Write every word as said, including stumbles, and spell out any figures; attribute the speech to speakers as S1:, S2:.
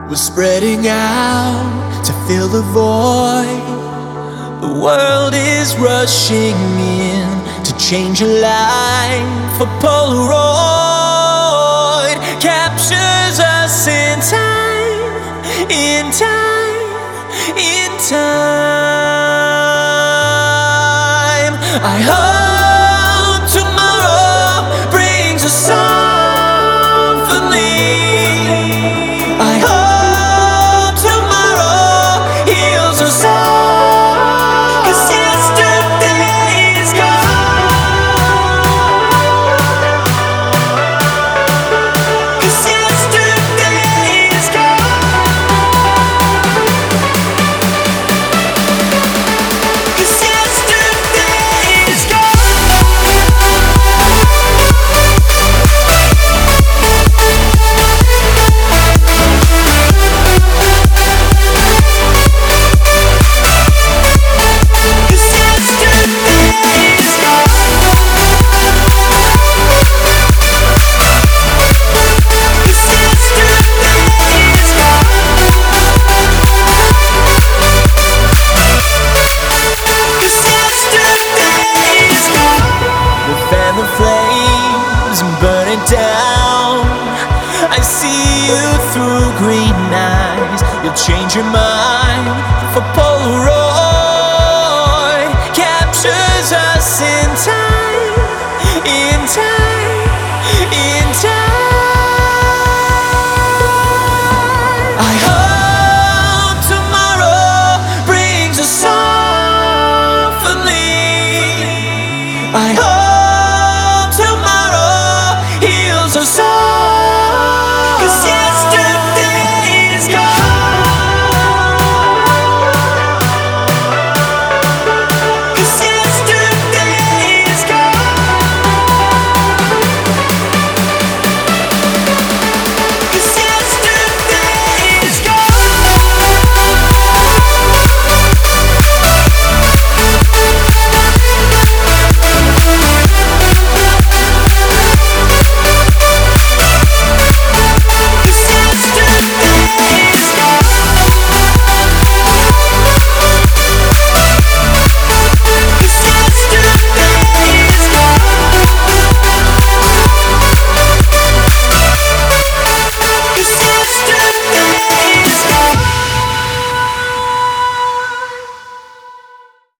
S1: We're spreading out to fill the void. The world is rushing in to change your life. A Polaroid captures us in time, in time, in time. I hope tomorrow brings a symphony. I hope tomorrow heals us all, 'cause yesterday is gone. 'Cause yesterday is gone. 'Cause yesterday is gone. 'Cause yesterday is gone. 'Cause yesterday is gone. 'Cause yesterday is gone. We'll fan the flames and burn it down. I see you through green eyes. You'll change your mind. For Polaroid captures us in time, in time, in time. I hope tomorrow brings a symphony. I hope tomorrow heals us all, 'cause yeah